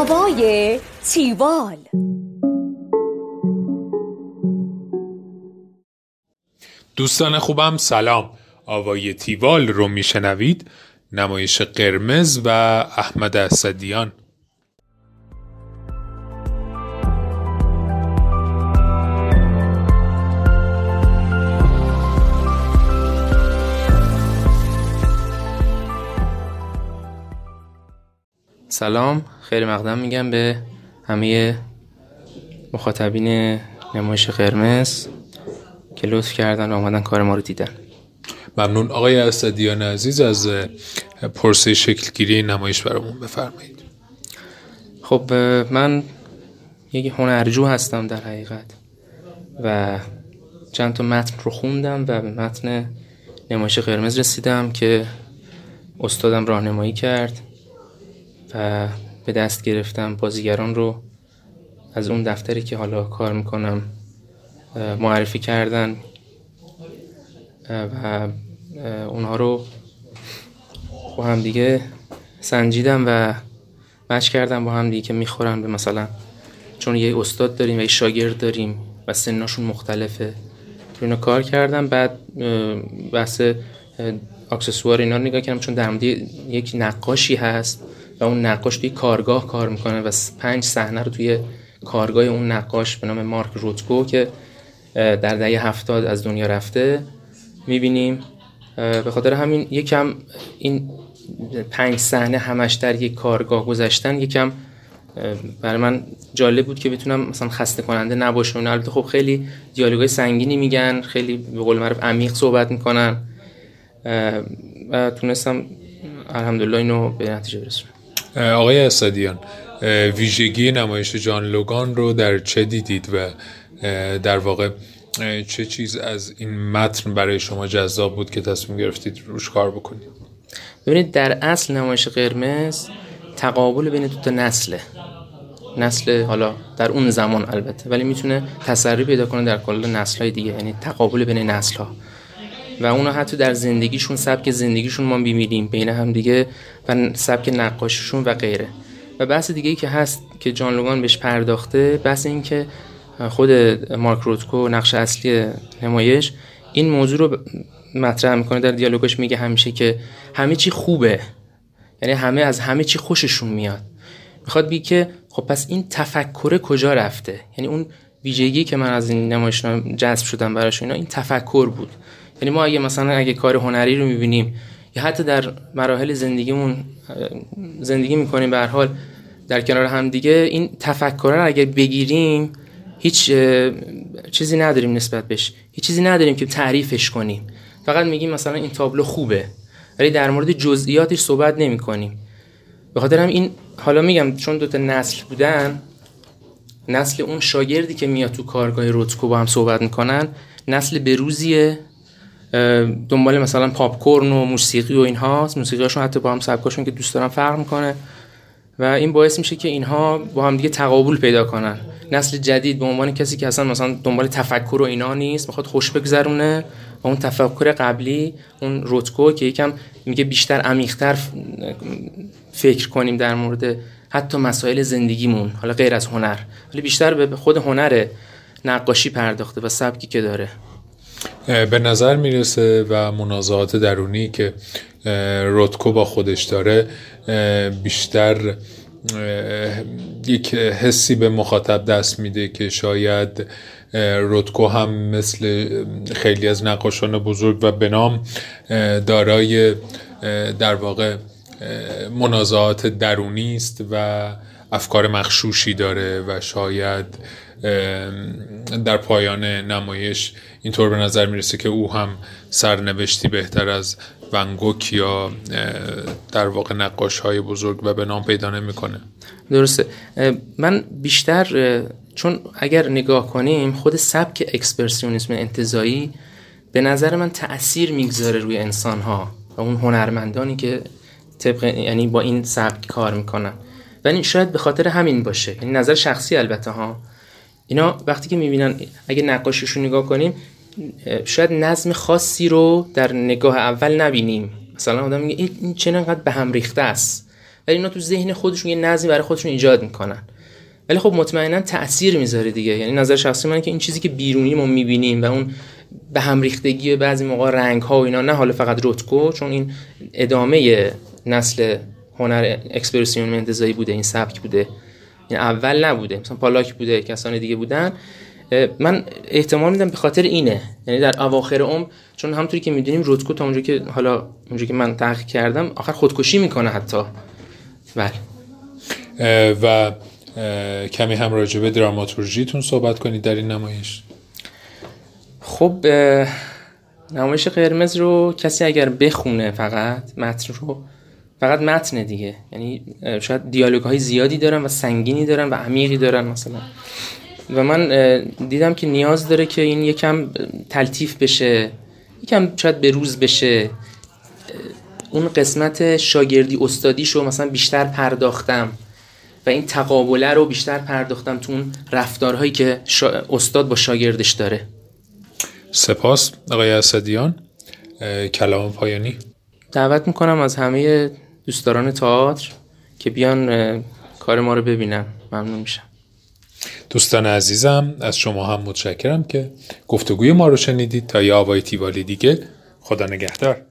آوای تیوال. دوستان خوبم سلام، آوای تیوال رو میشنوید. نمایش قرمز و احمد اسدیان. سلام، خیلی مقدم میگم به همه مخاطبین نمایش قرمز که لطف کردن و آمدن کار ما رو دیدن. ممنون. آقای اسدیان عزیز، از پرسه شکلگیری نمایش برامون بفرمایید. خب من یک هنرجو هستم در حقیقت و چند تا متن رو خوندم و به متن نمایش قرمز رسیدم که استادم راهنمایی کرد و به دست گرفتم بازیگران رو از اون دفتری که حالا کار میکنم معرفی کردن و اونها رو با هم دیگه سنجیدم و مچ کردم با هم دیگه که میخورن به مثلا، چون یه استاد داریم و یه شاگرد داریم و سنشون مختلفه، تو اینا کار کردم. بعد بحث اکسسوار اینا رو نگاه کردم، چون در مورد یک نقاشی هست و اون نقاش توی کارگاه کار میکنه و 5 صحنه رو توی کارگاه اون نقاش به نام مارک روتکو که در دهه 70 از دنیا رفته میبینیم. به خاطر همین یکم این 5 صحنه همش در یک کارگاه گذاشتن یکم برای من جالب بود که بتونم مثلا خسته کننده نباشه. اون البته خب خیلی دیالوگای سنگینی میگن، خیلی به قول معروف عمیق صحبت میکنن و تونستم الحمدلله اینو به نتیجه برسونم. آقای اسدیان، ویژگی نمایش جان لوگان رو در چه دیدید و در واقع چه چیز از این متن برای شما جذاب بود که تصمیم گرفتید روش کار بکنید؟ ببینید، در اصل نمایش قرمز تقابل بین دو تا نسل حالا در اون زمان البته، ولی میتونه تسری پیدا کنه در کل نسل‌های دیگه، یعنی تقابل بین نسل‌ها و اونا حتی در زندگیشون، سبک زندگیشون ما می‌بینیم بین هم دیگه و سبک نقاشیشون و غیره. و بحث دیگه‌ای که هست که جان لوگان بهش پرداخته، بحث این که خود مارک روتکو نقش اصلی نمایش این موضوع رو مطرح میکنه در دیالوگش، میگه همیشه که همه چی خوبه، یعنی همه از همه چی خوششون میاد. میخواد بگه که خب پس این تفکر کجا رفته؟ یعنی اون ویژگی که من از این نمایش جذب شدم براش اینا، این تفکر بود. یعنی ما اگه کار هنری رو میبینیم یا حتی در مراحل زندگیمون زندگی میکنیم به هر حال در کنار هم دیگه، این تفکر رو اگه بگیریم هیچ چیزی نداریم نسبت بهش، هیچ چیزی نداریم که تعریفش کنیم، فقط میگیم مثلا این تابلو خوبه، ولی در مورد جزئیاتش صحبت نمی کنیم. به خاطر هم این حالا میگم چون دوتا نسل بودن، نسل اون شاگردی که میاد تو کارگاه روتکو با هم صحبت میکنن، نسل بروزیه، دنبال مثلا پاپ کورن و موسیقی و اینهاست، موسیقیاشون حتی با هم سبکاشون که دوست دارن فرق میکنه و این باعث میشه که اینها با هم دیگه تقابل پیدا کنن. نسل جدید به عنوان کسی که اصلا مثلا دنبال تفکر و اینا نیست، میخواد خوش بگذرونه، و اون تفکر قبلی، اون روتکو که یکم میگه بیشتر عمیق‌تر فکر کنیم در مورد حتی مسائل زندگیمون، حالا غیر از هنر، ولی بیشتر به خود هنر نقاشی پرداخته و سبکی که داره. به نظر میرسه و منازعات درونی که روتکو با خودش داره بیشتر یک حسی به مخاطب دست میده که شاید روتکو هم مثل خیلی از نقاشان بزرگ و به نام دارای در واقع منازعات درونی است و افکار مغشوشی داره و شاید در پایان نمایش اینطور به نظر میرسه که او هم سرنوشتی بهتر از ون گوگ یا در واقع نقاش‌های بزرگ و به نام پیدا نمی‌کنه. درسته. من بیشتر چون اگر نگاه کنیم خود سبک اکسپرسیونیسم انتزاعی به نظر من تأثیر میگذاره روی انسان‌ها و اون هنرمندانی که یعنی با این سبک کار میکنن، ولی شاید به خاطر همین باشه، یعنی نظر شخصی البته ها، اینا وقتی که میبینن اگه نقاشیشون نگاه کنیم شاید نظم خاصی رو در نگاه اول نبینیم. مثلا آدم میگه این چرا انقدر به هم ریخته است، ولی اینا تو ذهن خودشون یه نظمی برای خودشون ایجاد میکنن. ولی خب مطمئنا تأثیر میذاره دیگه. یعنی نظر شخصی منه که این چیزی که بیرونی ما میبینیم و اون به هم ریختگی بعضی موقع رنگ ها و اینا، نه حالا فقط رتکو، چون این ادامه نسل هنر اکسپرسیون انتزاعی بوده، این سبک بوده، این اول نبوده، مثلا پالاک بوده، کسان دیگه بودن. من احتمال میدم به خاطر اینه، یعنی در اواخر عمر، چون همونطوری که میدونیم رتکو تا اونجا که حالا اونجا که من تحقیق کردم آخر خودکشی میکنه حتی. بله. و کمی هم راجع به دراماتورژیتون صحبت کنید در این نمایش. خب نمایش قرمز رو کسی اگر بخونه فقط متن رو، فقط متن دیگه، یعنی شاید دیالوگ های زیادی دارن و سنگینی دارن و عمیقی دارن مثلا، و من دیدم که نیاز داره که این یکم تلطیف بشه، یکم شاید به روز بشه. اون قسمت شاگردی استادیشو مثلا بیشتر پرداختم و این تقابله رو بیشتر پرداختم تو اون رفتارهایی که استاد با شاگردش داره. سپاس آقای اسدیان. کلام پایانی. دعوت میکنم از همه دوستداران تئاتر که بیان کار ما رو ببینن. ممنون میشم. دوستان عزیزم، از شما هم متشکرم که گفتگوی ما رو شنیدید. تا یه آوای تیوالی دیگه، خدا نگهدار.